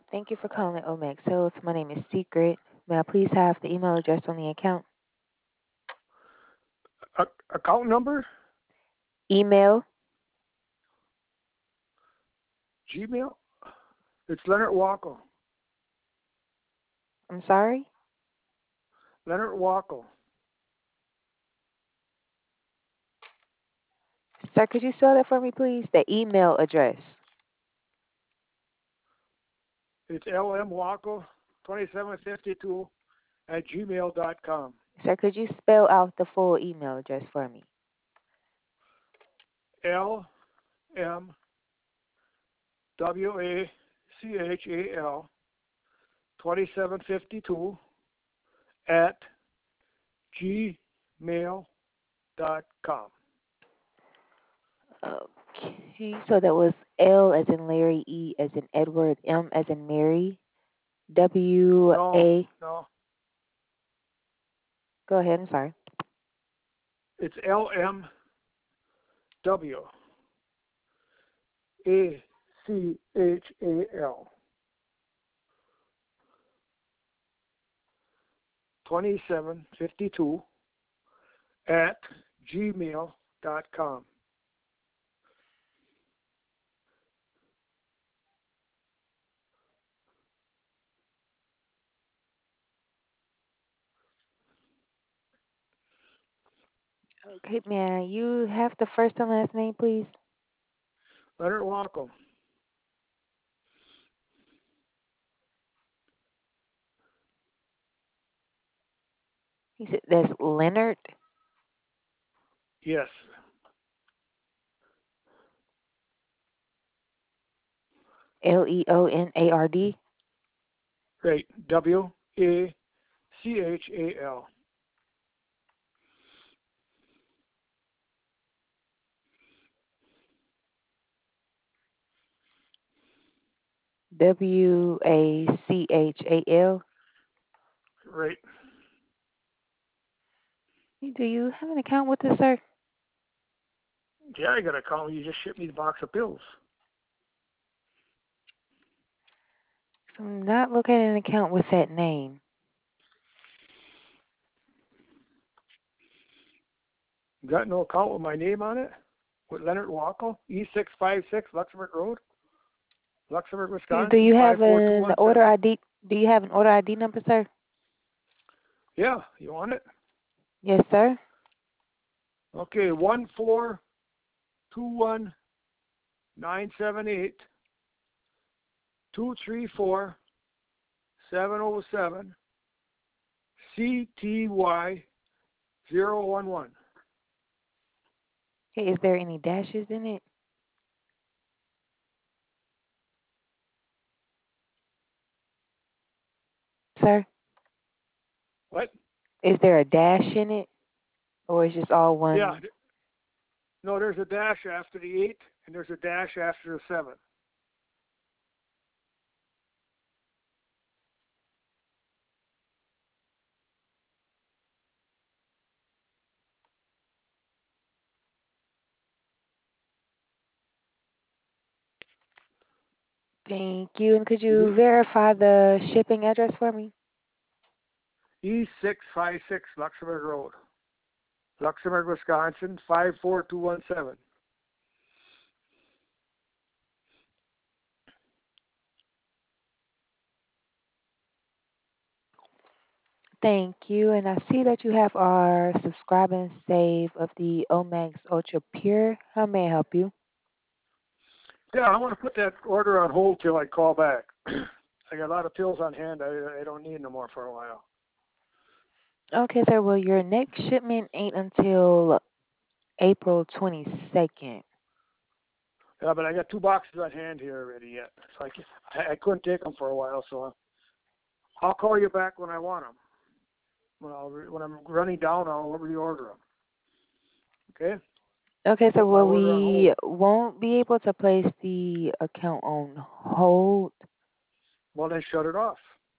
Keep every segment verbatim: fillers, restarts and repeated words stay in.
Thank you for calling Omex Sales. My name is Secret. May I please have the email address on the account? A- account number? Email. Gmail? It's Leonard Wackel. I'm sorry? Leonard Wackel. Sir, could you spell that for me, please? The email address. It's L M Wackel twenty-seven fifty-two at gmail dot com. Sir, could you spell out the full email address for me? L M W A C H A L twenty-seven fifty-two at gmail dot com. Okay, so that was L as in Larry, E as in Edward, M as in Mary, W No, A. no. Go ahead, I'm sorry. It's L M W A C H A L twenty-seven fifty-two at gmail dot com. Okay, man, you have the first and last name, please? Leonard Wackel. He said that's Leonard. Yes. L E O N A R D. Right. W A C H A L. W A C H A L. Right. Do you have an account with us, sir? Yeah, I got a call. You just shipped me the box of pills. I'm not looking at an account with that name. Got no account with my name on it? With Leonard Wackel, E six five six Luxembourg Road, Luxembourg, Do Wisconsin, you have an order five four two one seven. I D? Do you have an order I D number, sir? Yeah, you want it? Yes, sir. Okay, one four two one nine seven eight two three four seven zero seven C T Y zero one one. Okay, is there any dashes in it, sir? What? Is there a dash in it, or is just all Yeah. one? No, there's a dash after the eight, and there's a dash after the seven. Thank you. And could E you verify the shipping address for me? six five six Luxembourg Road, Luxembourg, Wisconsin, five four two one seven. Thank you. And I see that you have our subscribe and save of the Omax Ultra Pure. How may I help you? Yeah, I want to put that order on hold till I call back. I got a lot of pills on hand. I I don't need no more for a while. Okay, sir. Well, your next shipment ain't until April twenty-second. Yeah, but I got two boxes on hand here already yet, so I, can, I I couldn't take them for a while. So I'll call you back when I want them. When I when I'm running down, I'll reorder them. Okay? Okay, so Put my well, order on hold. we won't be able to place the account on hold. Well, then shut it off.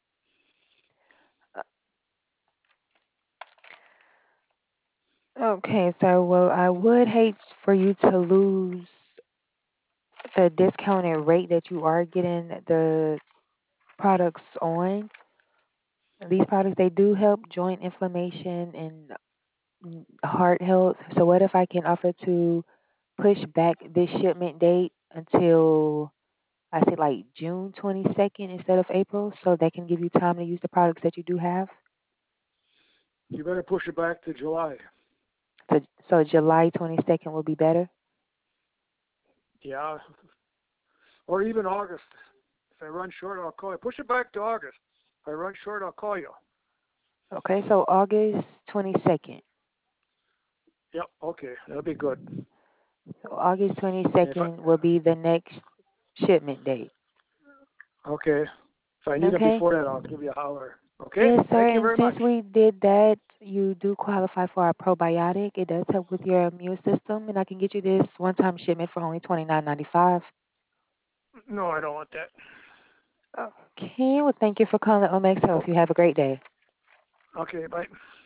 Okay, so well, I would hate for you to lose the discounted rate that you are getting. The products on. These products, they do help joint inflammation and mm, heart health. So what if I can offer to push back this shipment date until I say like June twenty-second instead of April, so they can give you time to use the products that you do have? You better push it back to July. So, so July twenty-second will be better. Yeah, or even August. If I run short, I'll call you. Push it back to August. If I run short, I'll call you. Okay, so August twenty-second. Yep. Okay, that'll be good. So August And if I, twenty-second will be the next shipment date. okay, if I need them Okay? before that, I'll give you a holler. Okay. Yes, sir. Thank you And very much. since we did that, you do qualify for our probiotic. It does help with your immune system, and I can get you this one-time shipment for only twenty-nine ninety-five. No, I don't want that. Okay. Well, thank you for calling Omex Health. You have a great day. Okay, bye.